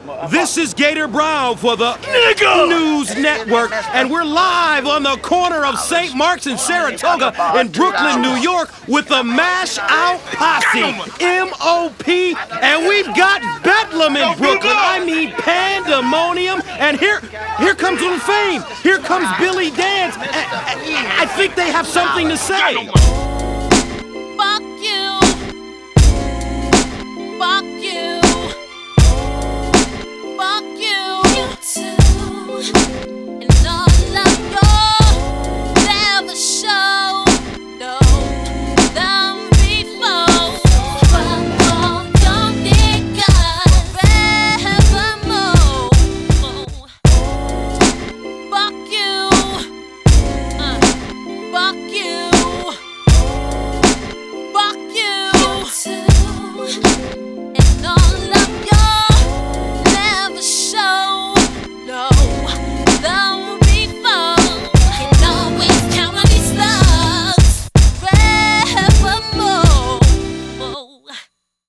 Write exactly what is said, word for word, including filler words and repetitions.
This is Gator Brown for the Nigga News Network, and we're live on the corner of Saint Mark's and Saratoga in Brooklyn, New York, with the Mash Out Posse, M O P, and we've got Bedlam in Brooklyn. I mean pandemonium, and here, here comes Little Fame. Here comes Billy Dance. I, I, I think they have something to say.